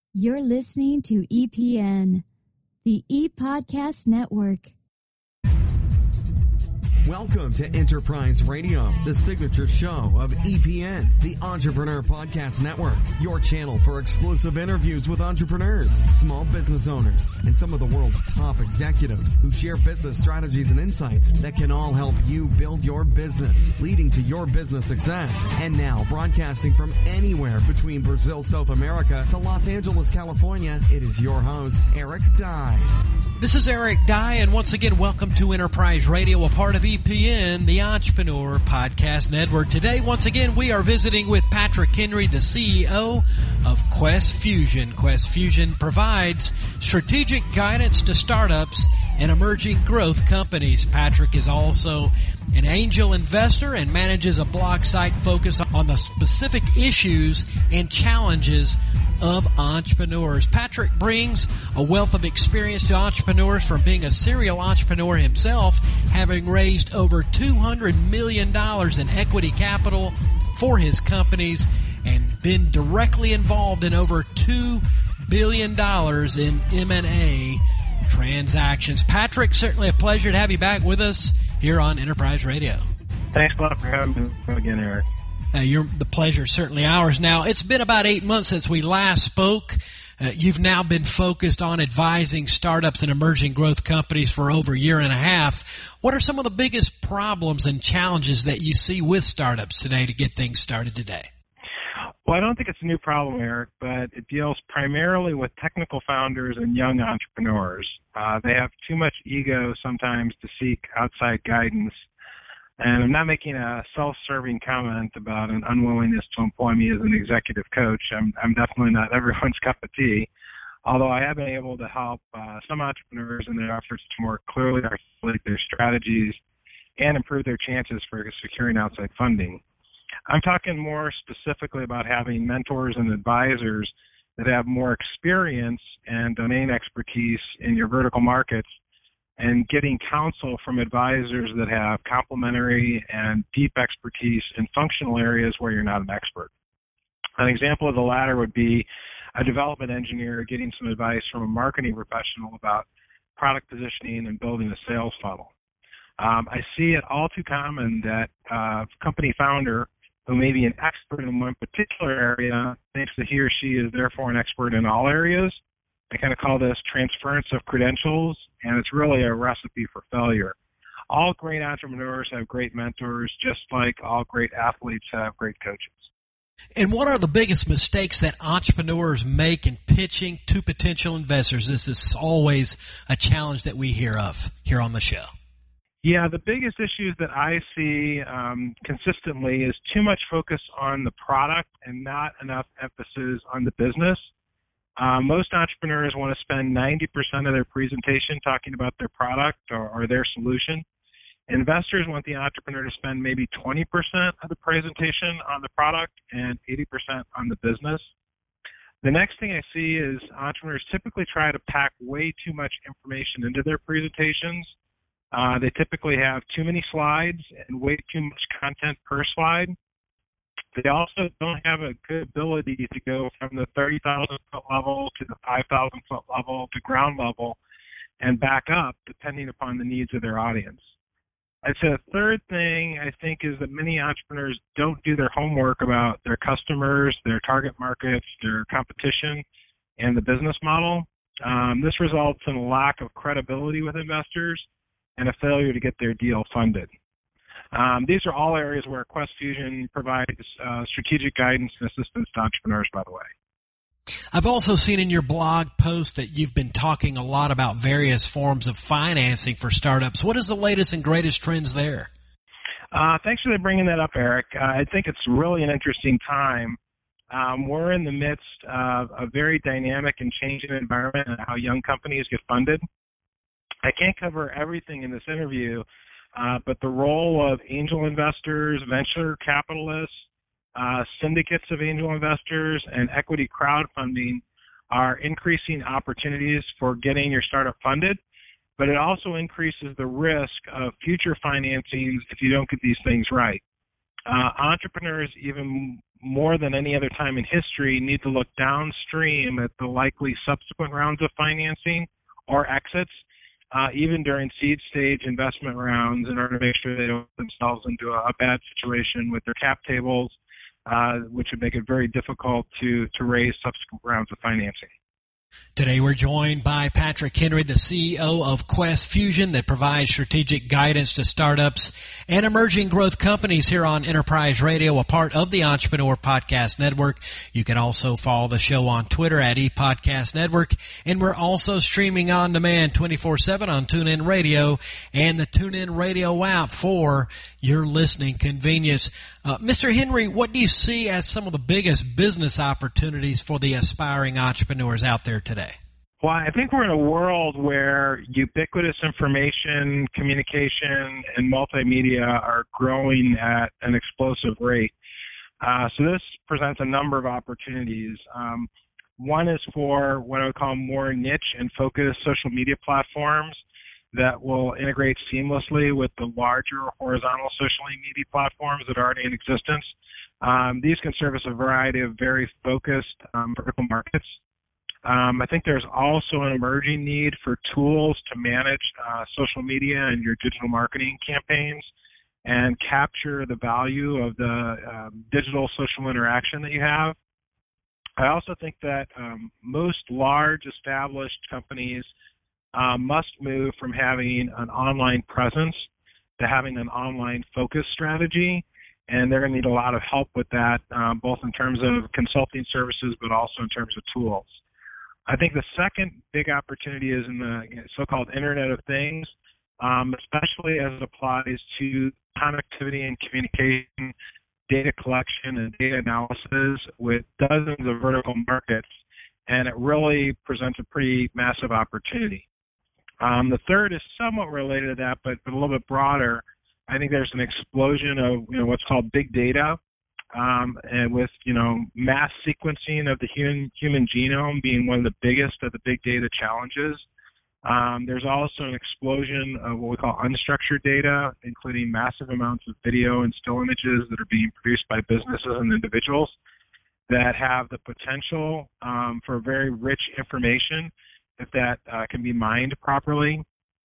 You're listening to EPN, the ePodcast Network. Welcome to Enterprise Radio, the signature show of EPN, the Entrepreneur Podcast Network, your channel for exclusive interviews with entrepreneurs, small business owners, and some of the world's top executives who share business strategies and insights that can all help you build your business, leading to your business success. And now, broadcasting from anywhere between Brazil, South America to Los Angeles, California, it is your host, Eric Dye. This is Eric Dye, and once again, welcome to Enterprise Radio, a part of EPN, the Entrepreneur Podcast Network. Today, once again, we are visiting with Patrick Henry, the CEO of Quest Fusion. Quest Fusion provides strategic guidance to startups and emerging growth companies. Patrick is also an angel investor and manages a blog site focused on the specific issues and challenges of entrepreneurs. Patrick brings a wealth of experience to entrepreneurs from being a serial entrepreneur himself, having raised over $200 million in equity capital for his companies and been directly involved in over $2 billion in M&A transactions. Patrick, certainly a pleasure to have you back with us here on Enterprise Radio. Thanks a lot for having me again, Eric. The pleasure is certainly ours. Now, it's been about 8 months since we last spoke. You've now been focused on advising startups and emerging growth companies for over a year and a half. What are some of the biggest problems and challenges that you see with startups today to get things started today? Well, I don't think it's a new problem, Eric, but it deals primarily with technical founders and young entrepreneurs. They have too much ego sometimes to seek outside guidance. And I'm not making a self-serving comment about an unwillingness to employ me as an executive coach. I'm definitely not everyone's cup of tea, although I have been able to help some entrepreneurs in their efforts to more clearly articulate their strategies and improve their chances for securing outside funding. I'm talking more specifically about having mentors and advisors that have more experience and domain expertise in your vertical markets, and getting counsel from advisors that have complementary and deep expertise in functional areas where you're not an expert. An example of the latter would be a development engineer getting some advice from a marketing professional about product positioning and building a sales funnel. I see it all too common that a company founder who may be an expert in one particular area thinks that he or she is therefore an expert in all areas. I kind of call this transference of credentials, and it's really a recipe for failure. All great entrepreneurs have great mentors, just like all great athletes have great coaches. And what are the biggest mistakes that entrepreneurs make in pitching to potential investors? This is always a challenge that we hear of here on the show. Yeah, the biggest issues that I see consistently is too much focus on the product and not enough emphasis on the business. Most entrepreneurs want to spend 90% of their presentation talking about their product or their solution. Investors want the entrepreneur to spend maybe 20% of the presentation on the product and 80% on the business. The next thing I see is entrepreneurs typically try to pack way too much information into their presentations. They typically have too many slides and way too much content per slide. They also don't have a good ability to go from the 30,000-foot level to the 5,000-foot level to ground level and back up depending upon the needs of their audience. I'd say the third thing I think is that many entrepreneurs don't do their homework about their customers, their target markets, their competition, and the business model. This results in a lack of credibility with investors and a failure to get their deal funded. These are all areas where Quest Fusion provides strategic guidance and assistance to entrepreneurs, by the way. I've also seen in your blog post that you've been talking a lot about various forms of financing for startups. What is the latest and greatest trends there? Thanks for bringing that up, Eric. I think it's really an interesting time. We're in the midst of a very dynamic and changing environment and how young companies get funded. I can't cover everything in this interview, but the role of angel investors, venture capitalists, syndicates of angel investors, and equity crowdfunding are increasing opportunities for getting your startup funded, but it also increases the risk of future financings if you don't get these things right. Entrepreneurs even more than any other time in history, need to look downstream at the likely subsequent rounds of financing or exits, even during seed stage investment rounds, in order to make sure they don't put themselves into a bad situation with their cap tables, which would make it very difficult to raise subsequent rounds of financing. Today we're joined by Patrick Henry, the CEO of Quest Fusion, that provides strategic guidance to startups and emerging growth companies here on Enterprise Radio, a part of the Entrepreneur Podcast Network. You can also follow the show on Twitter at ePodcast Network, and we're also streaming on demand 24/7 on TuneIn Radio and the TuneIn Radio app for your listening convenience. Mr. Henry, what do you see as some of the biggest business opportunities for the aspiring entrepreneurs out there today? Well, I think we're in a world where ubiquitous information, communication, and multimedia are growing at an explosive rate. So this presents a number of opportunities. One is for what I would call more niche and focused social media platforms that will integrate seamlessly with the larger horizontal social media platforms that are already in existence. These can service a variety of very focused vertical markets. I think there's also an emerging need for tools to manage social media and your digital marketing campaigns and capture the value of the digital social interaction that you have. I also think that most large established companies must move from having an online presence to having an online focus strategy, and they're going to need a lot of help with that, both in terms of consulting services but also in terms of tools. I think the second big opportunity is in the so-called Internet of Things, especially as it applies to connectivity and communication, data collection, and data analysis with dozens of vertical markets, and it really presents a pretty massive opportunity. The third is somewhat related to that, but a little bit broader. I think there's an explosion of what's called big data, and with mass sequencing of the human genome being one of the biggest of the big data challenges. There's also an explosion of what we call unstructured data, including massive amounts of video and still images that are being produced by businesses and individuals that have the potential for very rich information if that can be mined properly.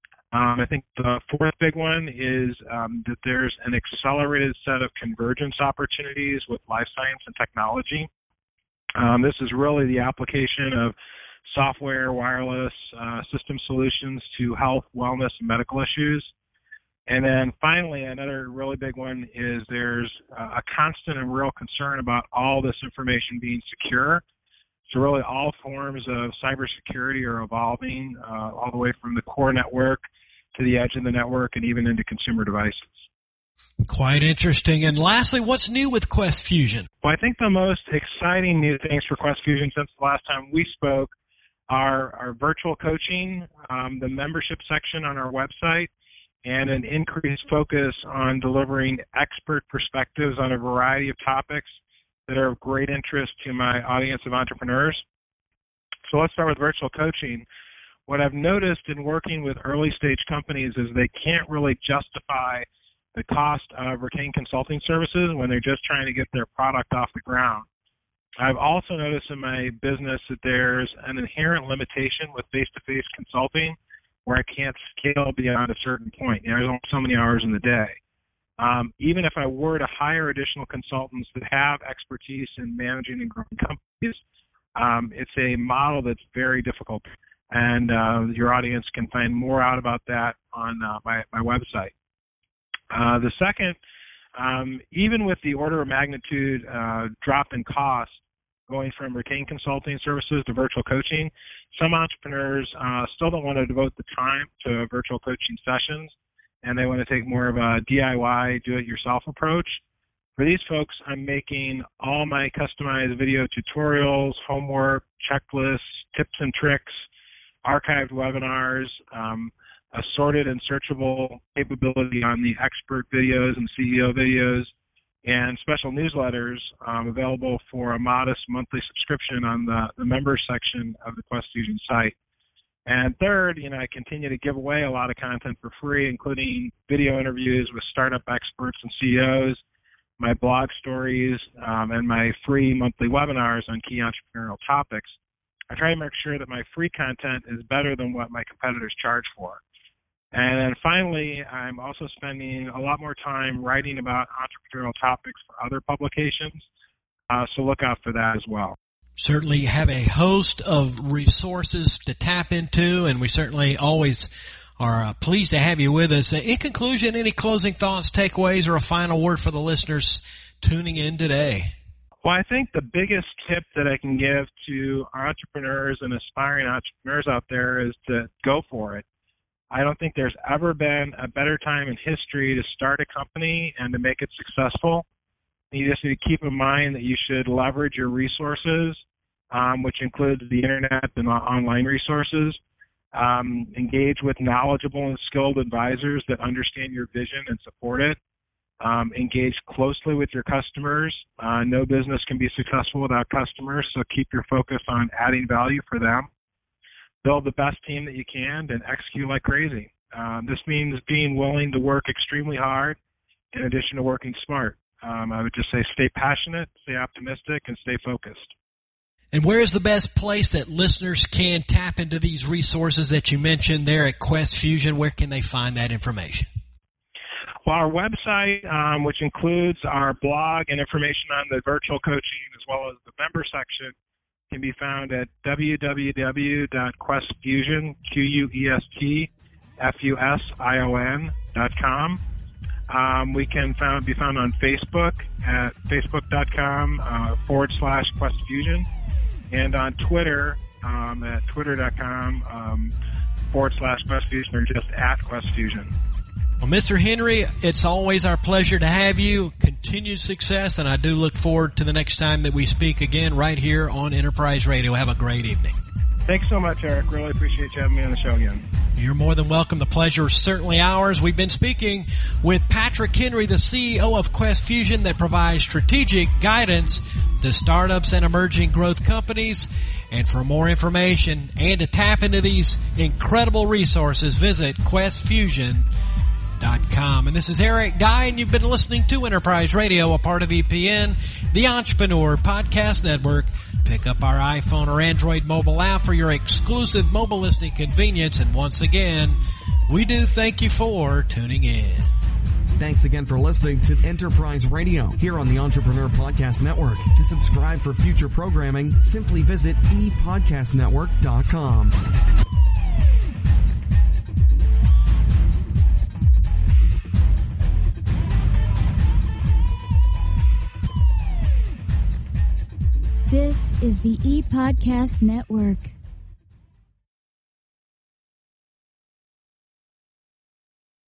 I think the fourth big one is that there's an accelerated set of convergence opportunities with life science and technology. This is really the application of software, wireless, system solutions to health, wellness, and medical issues. And then finally, another really big one is there's a constant and real concern about all this information being secure. So really all forms of cybersecurity are evolving all the way from the core network to the edge of the network and even into consumer devices. Quite interesting. And lastly, what's new with Quest Fusion? Well, I think the most exciting new things for Quest Fusion since the last time we spoke are our virtual coaching, the membership section on our website, and an increased focus on delivering expert perspectives on a variety of topics that are of great interest to my audience of entrepreneurs. So let's start with virtual coaching. What I've noticed in working with early stage companies is they can't really justify the cost of retained consulting services when they're just trying to get their product off the ground. I've also noticed in my business that there's an inherent limitation with face-to-face consulting where I can't scale beyond a certain point. There's only so many hours in the day. Even if I were to hire additional consultants that have expertise in managing and growing companies, it's a model that's very difficult. And your audience can find more out about that on my website. The second, even with the order of magnitude drop in cost going from retained consulting services to virtual coaching, some entrepreneurs still don't want to devote the time to virtual coaching sessions, and they want to take more of a DIY, do-it-yourself approach. For these folks, I'm making all my customized video tutorials, homework, checklists, tips and tricks, archived webinars, assorted and searchable capability on the expert videos and CEO videos, and special newsletters available for a modest monthly subscription on the members section of the Quest Fusion site. And third, I continue to give away a lot of content for free, including video interviews with startup experts and CEOs, my blog stories, and my free monthly webinars on key entrepreneurial topics, I try to make sure that my free content is better than what my competitors charge for. And then finally, I'm also spending a lot more time writing about entrepreneurial topics for other publications, so look out for that as well. Certainly have a host of resources to tap into, and we certainly always are pleased to have you with us. In conclusion, any closing thoughts, takeaways, or a final word for the listeners tuning in today? Well, I think the biggest tip that I can give to entrepreneurs and aspiring entrepreneurs out there is to go for it. I don't think there's ever been a better time in history to start a company and to make it successful. You just need to keep in mind that you should leverage your resources, which includes the internet and online resources. Engage with knowledgeable and skilled advisors that understand your vision and support it. Engage closely with your customers. No business can be successful without customers, so keep your focus on adding value for them. Build the best team that you can and execute like crazy. This means being willing to work extremely hard in addition to working smart. I would just say stay passionate, stay optimistic, and stay focused. And where is the best place that listeners can tap into these resources that you mentioned there at Quest Fusion? Where can they find that information? Well, our website, which includes our blog and information on the virtual coaching as well as the member section, can be found at www.questfusion, QUESTFUSION.com. We can be found on Facebook at facebook.com/QuestFusion, and on Twitter at twitter.com/QuestFusion, or just at QuestFusion. Well, Mr. Henry, it's always our pleasure to have you. Continued success, and I do look forward to the next time that we speak again right here on Enterprise Radio. Have a great evening. Thanks so much, Eric. Really appreciate you having me on the show again. You're more than welcome. The pleasure is certainly ours. We've been speaking with Patrick Henry, the CEO of Quest Fusion, that provides strategic guidance to startups and emerging growth companies. And for more information and to tap into these incredible resources, visit questfusion.com. And this is Eric Dye, and you've been listening to Enterprise Radio, a part of EPN, the Entrepreneur Podcast Network. Pick up our iPhone or Android mobile app for your exclusive mobile listening convenience. And once again, we do thank you for tuning in. Thanks again for listening to Enterprise Radio here on the Entrepreneur Podcast Network. To subscribe for future programming, simply visit epodcastnetwork.com. This is the ePodcast Network.